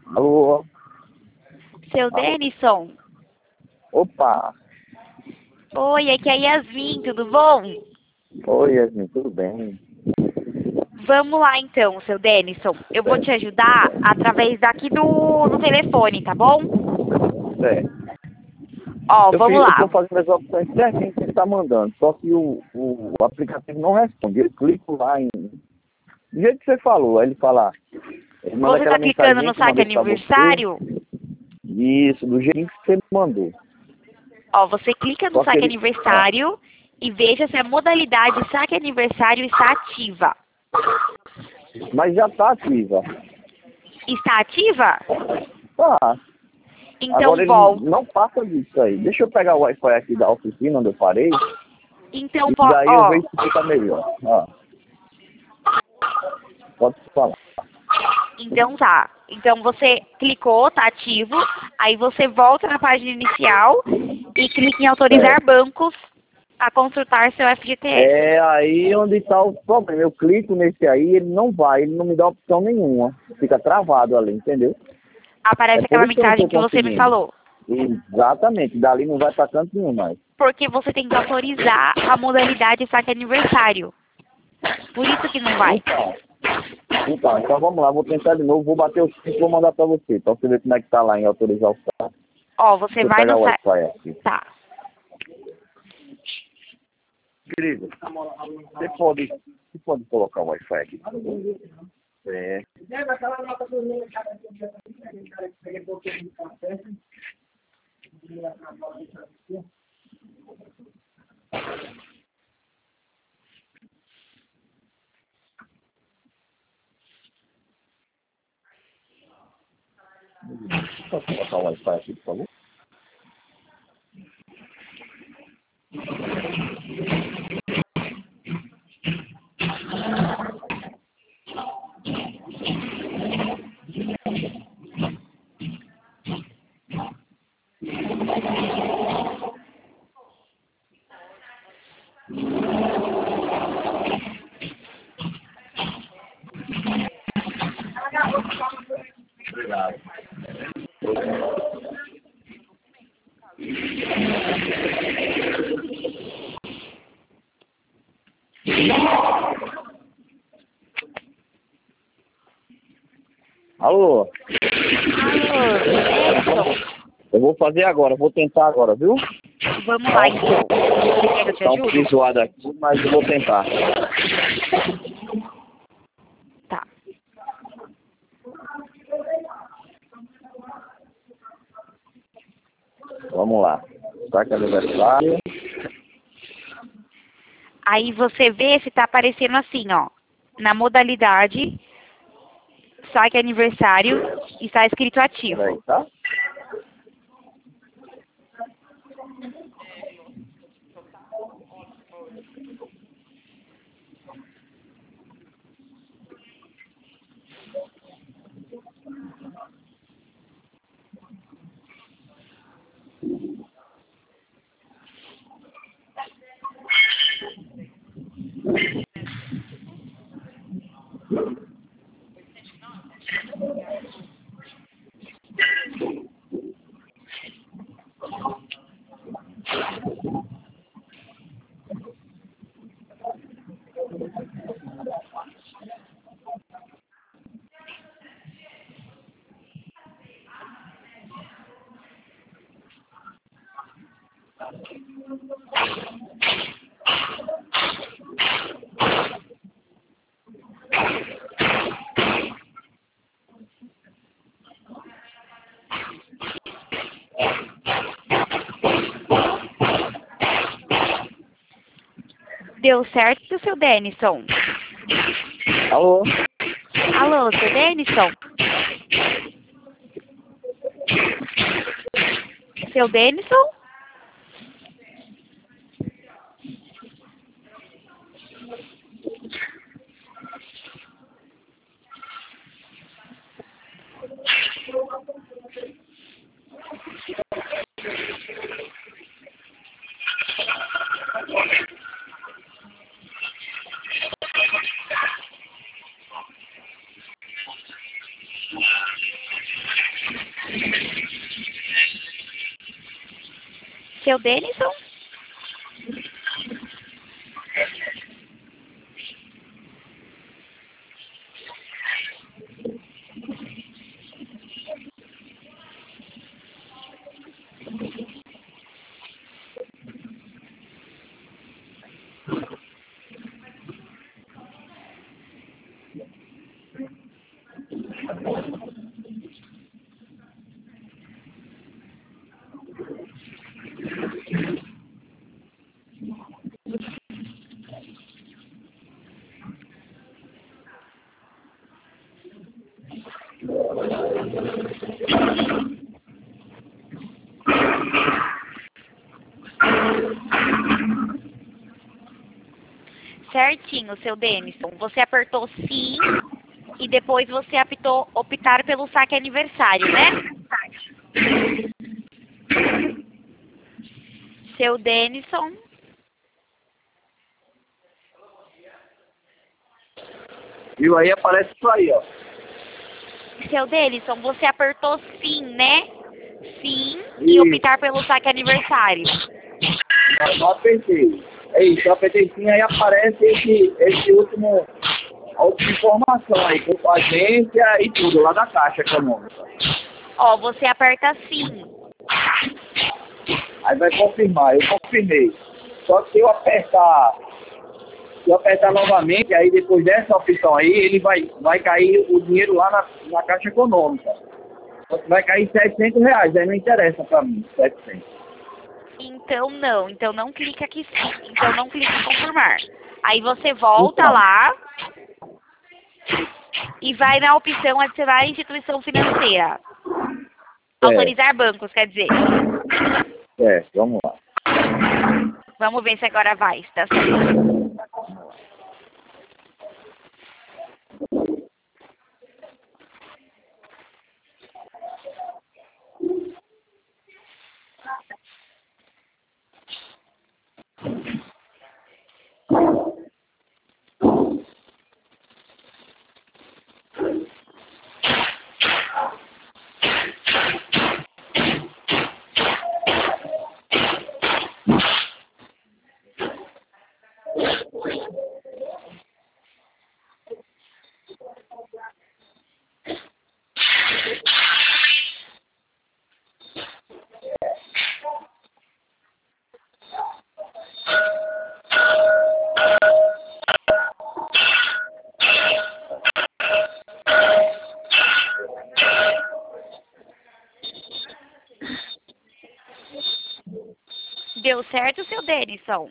Alô? Seu Denison? Opa! Oi, aqui é a Yasmin, tudo bom? Oi, Yasmin, tudo bem? Vamos lá então, seu Denison. Eu vou te ajudar através daqui do telefone, tá bom? Certo. Ó, vamos Eu tô lá. fazendo as opções certinho que você está mandando, só que o aplicativo não responde. Eu clico lá do jeito que você falou, aí ele fala, ele manda Você aquela tá clicando mensagem no que eu saque mandei para você. aniversário? Isso, do jeito que você me mandou. Ó, você clica no Só que saque ele... aniversário e veja se a modalidade saque aniversário está ativa. Mas já está ativa. Está ativa? Tá. Então Agora ele volta. não passa disso aí. Deixa eu pegar o Wi-Fi aqui da oficina onde eu parei, Então, e daí eu ó, vejo se fica melhor. Ó, pode falar. então tá. Então você clicou, tá ativo, aí você volta na página inicial e clica em autorizar bancos a consultar seu FGTS. É aí onde está o problema. Eu clico nesse aí, ele não vai, ele não me dá opção nenhuma. Fica travado ali, entendeu? Aparece É por aquela isso que eu não mensagem estou que você me conseguindo. falou. Exatamente, dali não vai para canto nenhum mais. Porque você tem que autorizar a modalidade saque aniversário. Por isso que não vai. Então vamos lá, vou tentar de novo, vou bater o 5 e vou mandar para você você ver como é que tá lá em autorizar o saque. Ó, você Deixa eu vai pegar no o site. Wi-Fi aqui. Tá. Querido, você pode colocar o Wi-Fi aqui? É. Pode colocar o Wi-Fi aqui, por favor? Obrigado. Alô? Alô, Edson. Eu vou fazer agora, vou tentar agora, viu? Vamos lá então. Você quer que eu te Tá um pouquinho ajude? zoado aqui, mas eu vou tentar. Tá. Vamos lá. Saque aniversário. Aí você vê se tá aparecendo assim, ó. Na modalidade saque aniversário está escrito ativo. Peraí, tá? Deu certo, seu Denison? Alô? Alô, seu Denison? Seu Denison? Seu Denison? Certinho, seu Denison. Você apertou sim e depois você apitou optar pelo saque aniversário, né? Seu Denison. Viu? Aí aparece isso aí, ó. Seu Denison, você apertou sim, né? Sim e optar pelo saque aniversário. Não apertei. É isso, eu apertei sim, aí aparece esse último, a última informação aí, com a agência e tudo, lá da Caixa Econômica. Ó, você aperta sim. Aí vai confirmar, eu confirmei. Só que se eu apertar novamente, aí depois dessa opção aí, ele vai cair o dinheiro lá na Caixa Econômica. Vai cair R$700, aí não interessa pra mim, 700. Então não clica aqui sim. Então não clica em confirmar. Aí você volta Então. lá e vai na opção adicionar instituição financeira. Autorizar bancos, quer dizer. Vamos lá. Vamos ver se agora vai, se tá certo. Deu certo, seu Denison?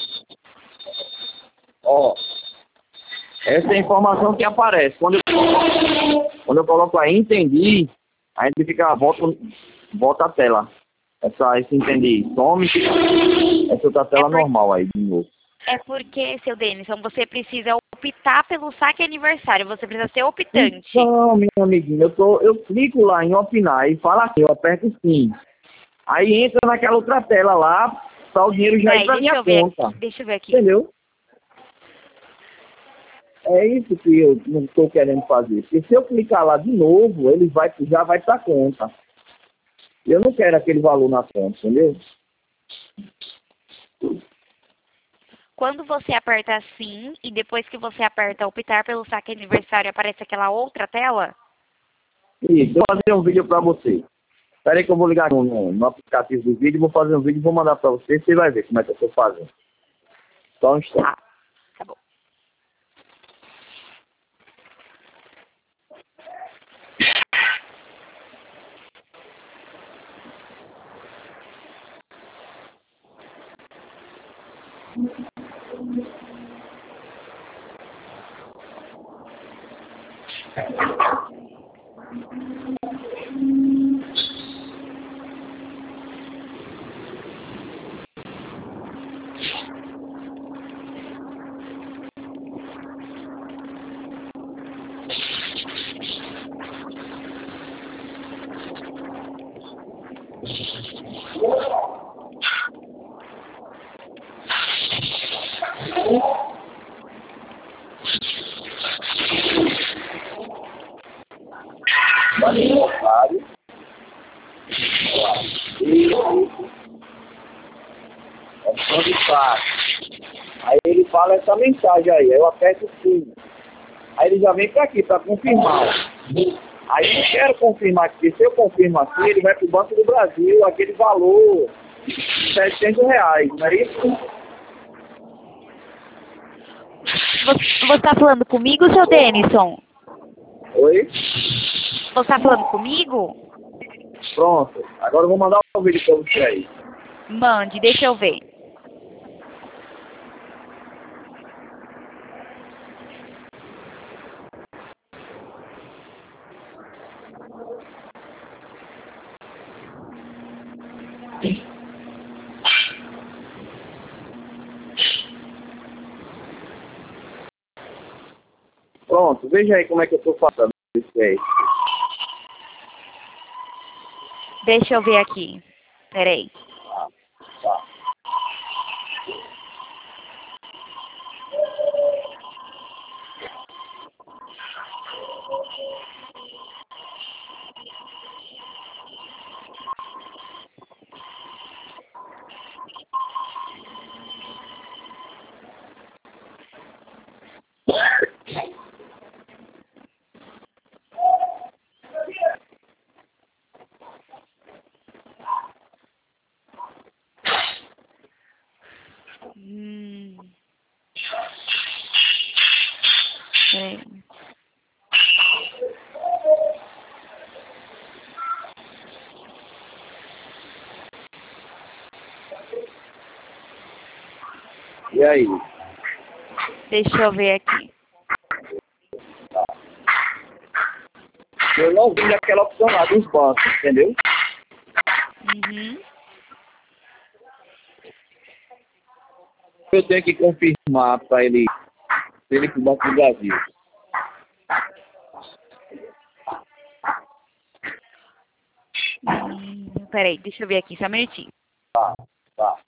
Ó, essa é a informação que aparece. Quando eu coloco aí entendi, a gente fica, volta a tela. Esse entendi, some, essa outra tela normal aí de novo. É porque, seu Denison, você precisa optar pelo saque aniversário. Você precisa ser optante. Não, meu amiguinho, eu clico lá em opinar e fala assim, eu aperto sim. Aí entra naquela outra tela lá, tá o dinheiro já ir pra minha conta. Deixa eu ver aqui. Entendeu? É isso que eu não estou querendo fazer. Porque se eu clicar lá de novo, ele já vai pra conta. Eu não quero aquele valor na conta, entendeu? Quando você aperta sim e depois que você aperta optar pelo saque aniversário, aparece aquela outra tela? Isso, eu vou fazer um vídeo pra você. Espera aí que eu vou ligar no aplicativo do vídeo, vou fazer um vídeo e vou mandar pra você, você vai ver como é que eu estou fazendo. Só um instante. Tá bom. onde está. Aí ele fala essa mensagem aí, eu aperto sim. Aí ele já vem para aqui para confirmar. Aí eu quero confirmar aqui, se eu confirmo aqui, ele vai para o Banco do Brasil, aquele valor de R$700, não é isso? Você está falando comigo, seu Denison? Oi? Você está falando comigo? Pronto. Agora eu vou mandar um vídeo para você aí. Mande, deixa eu ver. Pronto, veja aí como é que eu estou fazendo isso aí. Deixa eu ver aqui. Peraí. Tá. Peraí. E aí? Deixa eu ver aqui. Eu não vi aquela opção lá dos bancos, entendeu? Uhum. Eu tenho que confirmar para ele ir para o Banco do Brasil. Peraí, deixa eu ver aqui, só um minutinho. Tá, tá.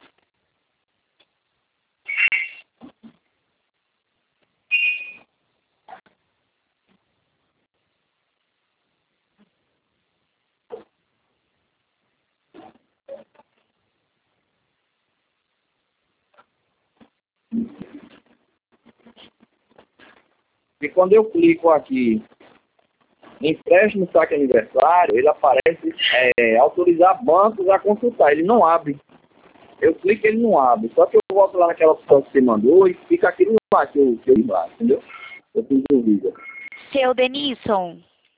E quando eu clico aqui em empréstimo saque aniversário, ele aparece autorizar bancos a consultar. Ele não abre. Eu clico e ele não abre. Só que eu volto lá naquela opção que você mandou e fica aquilo lá que eu vi lá, entendeu? Eu fiz dúvida. Seu Denison,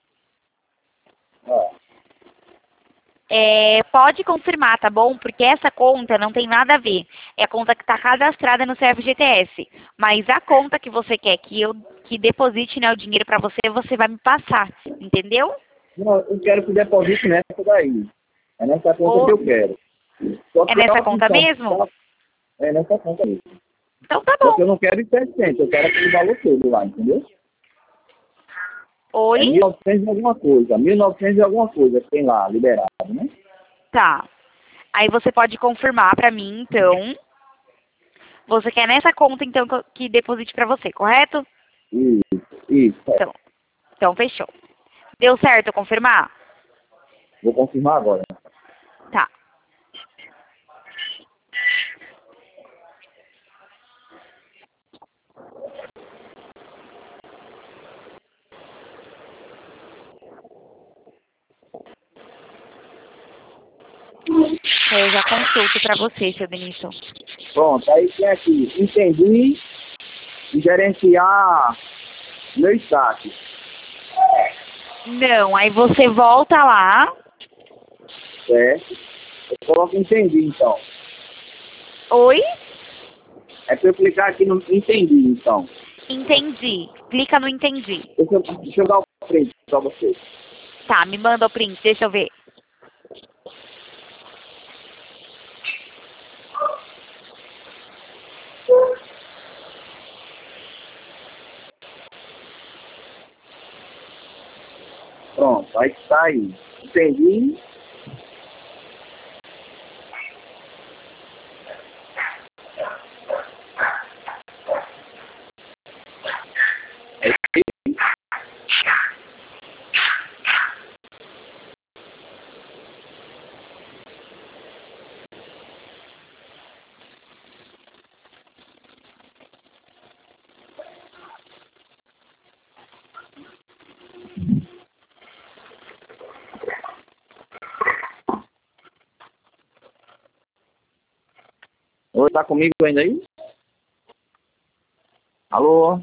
Ah, pode confirmar, tá bom? Porque essa conta não tem nada a ver. É a conta que está cadastrada no FGTS. Mas a conta que você quer que deposite, né, o dinheiro para você, você vai me passar. Entendeu? não, eu quero que deposite nessa daí. É nessa conta que eu quero. Só É que nessa a conta opção mesmo? é nessa conta mesmo. Então tá Só que eu bom. não quero ir 700, eu quero aquele valor todo lá, entendeu? É Oi? 1.900 e alguma coisa. 1.900 e alguma coisa que tem lá, liberado, né? Tá. Aí você pode confirmar pra mim, então. Você quer nessa conta, então, que deposite pra você, correto? Isso. Então fechou. Deu certo confirmar? Vou confirmar agora. Tá. Eu já consulto pra você, seu Denilson. Pronto, aí tem aqui, entendi e gerenciar meu saque. Não, aí você volta lá. Certo? Eu coloco entendi, então. Oi? É para eu clicar aqui no entendi, então. Entendi. Clica no entendi. Deixa eu dar o print para você. Tá, me manda o print, deixa eu ver. Pronto, aí está aí. Entendi. Oi, tá comigo ainda aí? Alô?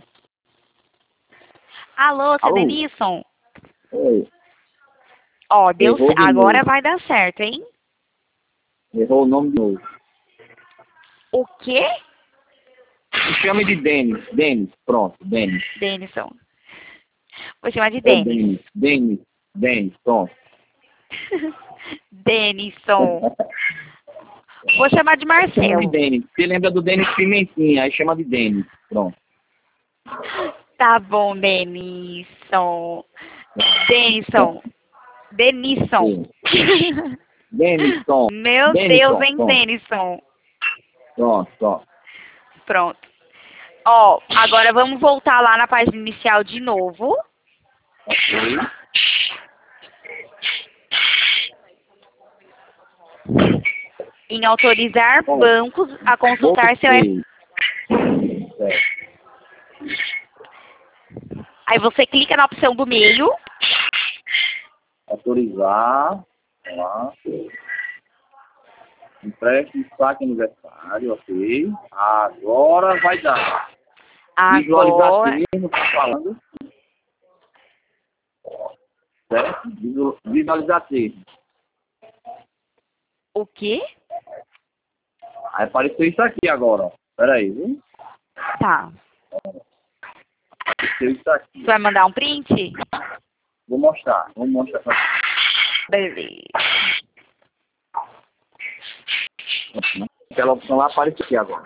Alô, seu Alô? Denilson? Oi. Ó, deu, Errou de agora novo. vai dar certo, hein? Errou o nome de novo. O quê? Me chame de Denis. Denis, pronto, Denis. Denison. Vou chamar de É Denis. Denis, pronto. Denison. Vou chamar de Chama de Marcelo. Denis. Você lembra do Denis Pimentinha, aí chama de Denis. Pronto. Tá bom, Denison. Denison. Denison. Denison. Meu Deus, Denison, hein, pronto. Denison. Pronto. Pronto. Ó, agora vamos voltar lá na página inicial de novo. Ok. Em autorizar Bom, bancos a consultar seu... Voltei. Certo. Aí você clica na opção do meio. Autorizar. Lá. Empréstimo, saque aniversário, ok. Agora vai dar. Visualizar Agora... termo, tá falando. Certo? Visualizar termo. O quê? Aí apareceu isso aqui agora, ó. Pera aí, viu? Tá. Apareceu isso aqui. Você vai mandar um print? Vou mostrar. Vamos mostrar pra Beleza. você. Aquela opção lá apareceu aqui agora.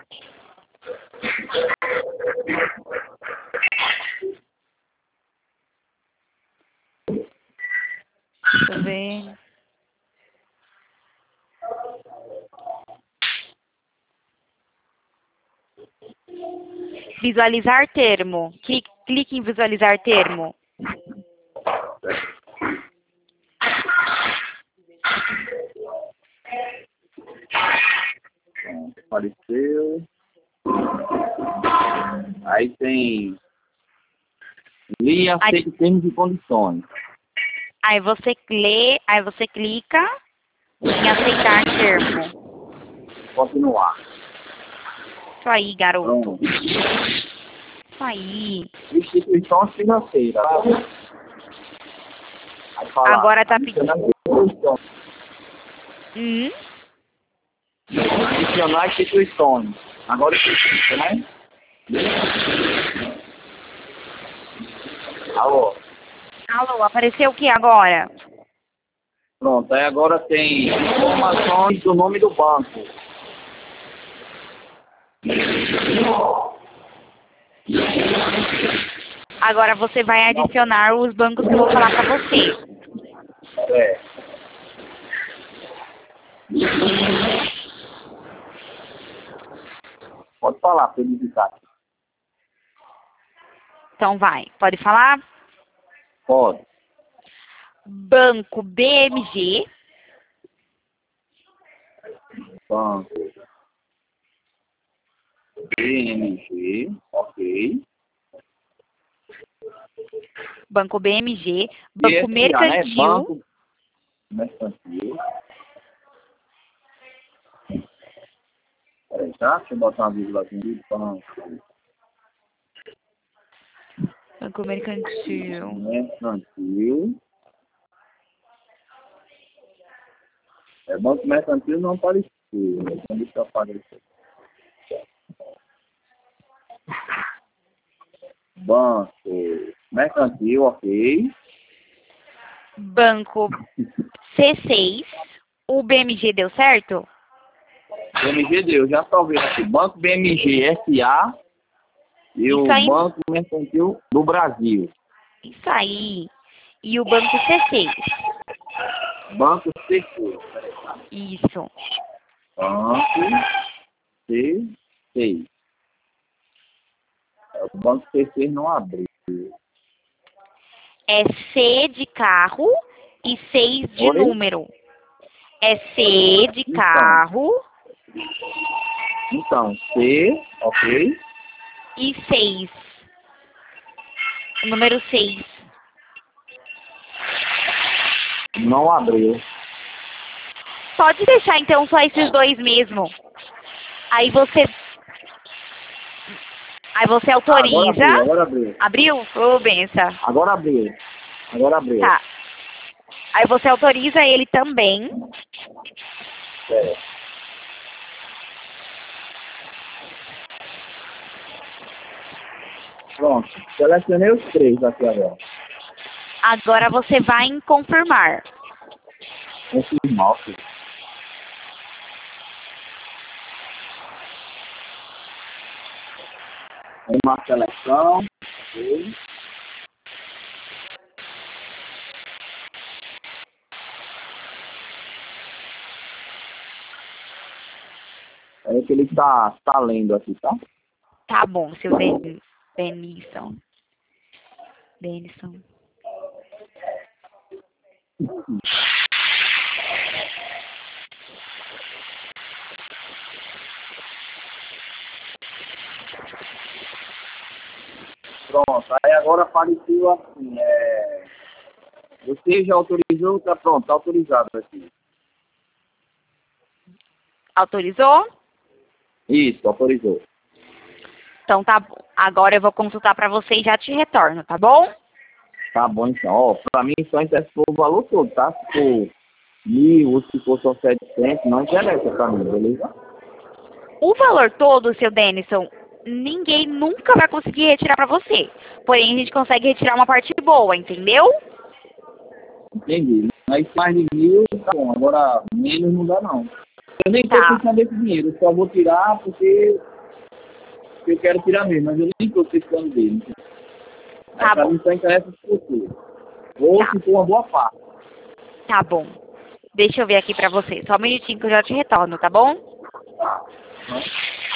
Deixa eu ver. Visualizar termo. Clique em visualizar termo. Apareceu. Aí tem li aceito termos e condições. Aí você lê, aí você clica em aceitar termo. Continuar. Isso aí, garoto. Pronto. Isso aí. Instituição financeira. Aí fala, Agora tá pedindo. Adicionar instituições. Agora existe, né? Alô? Alô, apareceu o que agora? Pronto, aí agora tem informações do nome do banco. Agora você vai adicionar os bancos que eu vou falar pra você. É. Pode falar, para ele digitar. Então vai, pode falar? Pode. Banco BMG. Banco BMG, ok. Banco BMG. BSA, Banco né? Mercantil. Banco Mercantil. Peraí, tá? Deixa eu botar uma vírgulazinha de banco. Banco Mercantil. Mercantil. É, Banco Mercantil não apareceu. Então deixa eu aparecer. Banco Mercantil, ok. Banco C6. O BMG deu certo? BMG deu, já salvei aqui. Banco BMG SA e Isso o aí. Banco Mercantil do Brasil. Isso aí. E o banco C6. Banco CC. Isso. Banco C6. O Banco C6 não abriu. É C de carro e 6 de Oi? número. É C de carro Então, C, ok. e 6. O número 6. Não abriu. Pode deixar então só esses dois mesmo. Aí você autoriza. Agora abriu. Abriu? Ô, benção. Agora abriu. Agora abriu. Tá. Aí você autoriza ele também. É. Pronto. Selecionei os 3 aqui agora. Agora você vai em confirmar. Confirmar, ok. Uma seleção. Ok. É que ele tá lendo aqui, tá? Tá bom, seu Denison. Pronto. Aí agora apareceu assim. Você já autorizou? Tá pronto, tá autorizado aqui. Autorizou? Isso, autorizou. Então tá bom. Agora eu vou consultar pra você e já te retorno, tá bom? Tá bom, então. Ó, pra mim só interessa o valor todo, tá? Se for 1.000 ou se for só 700, não interessa pra mim, beleza? O valor todo, seu Denison, ninguém nunca vai conseguir retirar pra você. Porém, a gente consegue retirar uma parte boa, entendeu? Entendi. Mas mais de 1.000, tá bom. Agora, menos não dá, não. Eu nem tô Tá. precisando desse dinheiro. Eu só vou tirar porque eu quero tirar mesmo. Mas eu nem tô precisando dele. Aí Tá pra bom. mim só interessa se você. Ou Tá. se for uma boa parte. Tá bom. Deixa eu ver aqui pra você. Só um minutinho que eu já te retorno, tá bom? Tá.